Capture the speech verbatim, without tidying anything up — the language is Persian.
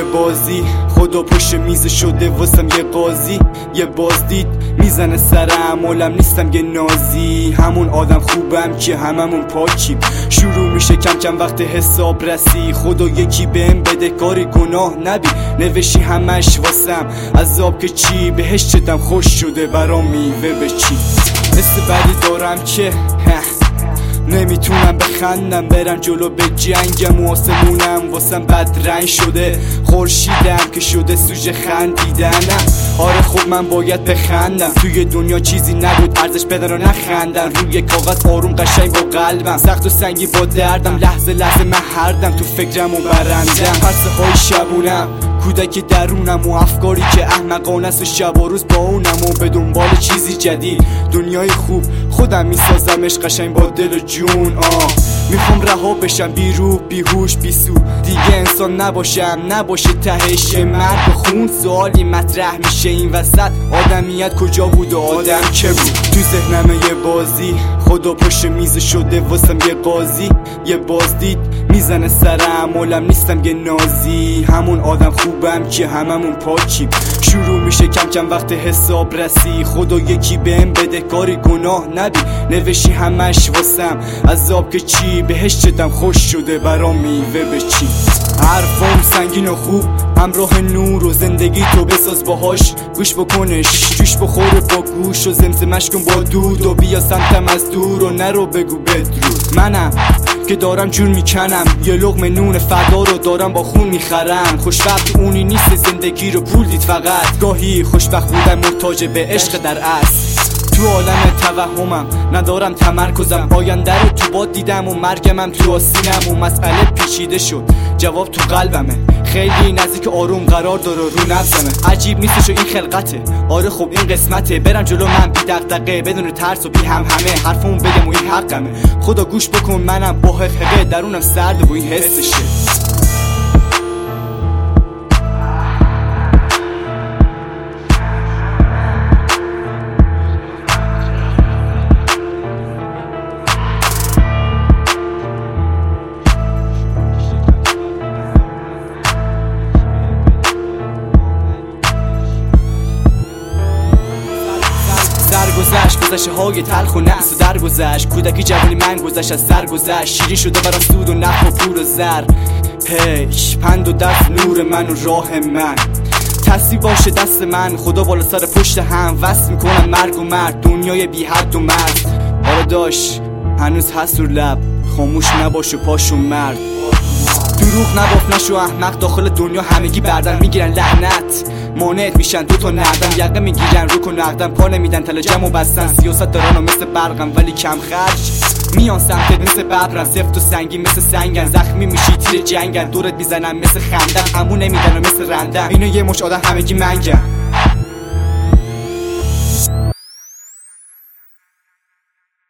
بازی، خدا پشت میز شده واسم یه قاضی. یه بازدید میزنه سرم، عالم نیستم یه نازی. همون آدم خوبم که هممون پاکیم. شروع میشه کم کم وقت حساب رسی، خدا یکی بهم بده کاری گناه نبی. نوشی همش واسم عذاب که چی، بهشتم خوش شده برام میوه به چی. مثل بدی دارم که نمیتونم بخندم، برم جلو به جنگم و آسمونم واسم بدرنگ شده. خورشیدم که شده سوژه خندیدنم. آره خب من باید بخندم، توی دنیا چیزی نبود ارزش بدن و نخندم. روی کاغذ آروم قشنگ با قلبم، سخت و سنگی با دردم. لحظه لحظه من هردم تو فکرم و برندم. پرسه های شبونم، کودک درونم و افکاری که احمقانه است و شب و روز با اونم و به دنبال چیزی جدید. دنیای خوب خودم میسازمش قشنگ با دل و جون. آه میخوام رها بشم، بی روح بی هوش بی سو، دیگه انسان نباشم. نباشه تهش مرد و خون. سوالی مطرح میشه این وسط، آدمیت کجا بود و آدم که بود؟ تو ذهنم یه بازی، خدا پشت میز شده واسم یه قاضی. یه بازدید میزنه سرم، عالم نیستم یه نازی. همون آدم خوبم که هممون پاکیم. شروع میشه کم کم وقت حساب رسی، خدا یکی بهم بده کاری گناه نبی. نوشی همش واسم عذاب که چی، بهشتم خوش شده برام میوه به چی. حرفام سنگین و خوب همراه نور و زندگی تو بساز باهاش. گوش بکنش جوش بخوره با گوش و زمزمش کن با دود. و بیا سمتم از دور و نرو بگو بدرود. منم که دارم جون میکنم، یه لقمه نون فردا رو دارم با خون میخرم. خوشبخت اونی نیست زندگی رو پول دید فقط. گاهی خوشبخت بودن محتاج به عشق در اصل. تو عالم توهمم ندارم تمرکزم، آینده رو تو باد دیدم و مرگمم تو آستینم. و مسئله پیچیده شد جواب تو قلبمه، خیلی نزدیک آروم قرار داره رو نفسمه. عجیب نیستش و این خلقته، آره خب این قسمته. برم جلو من بی دغدغه بدون ترس و بی هم همه. حرفمون بگم و این حقمه، خدا گوش بکن منم با حقه. درونم سرده و این حسشه. گذشت گذشته های تلخ و نحس و در گذشت. کودکی جوانی من گذشت از سر گذشت. شیرین شده برام سود و نفع و پور و زر. پیش پند و درس نور من و راه من. تصویب باشه دست من، خدا بالا سر پشت هم. وصل میکنم مرگ و مرد، دنیای بی حد و مرد. آره داشت هنوز هست رو لب، خاموش نباش و پاشو مرد. دروغ نباف نشو احمق، داخل دنیا همگی بردن میگیرن لعنت. مانعت میشن دوتا نردن، یقه میگیرن روک و نقدن. پا نمیدن تلا جمع و بستن، سیاست دارن و مثل برقم ولی کم خرج. میان سمتت مثل ببرن، سفت و سنگین مثل سنگن. زخمی میشی تیر جنگن، دورت میزنن مثل خندن. همون نمیدن و مثل رندن. اینا یه مش آدم همگی منگن.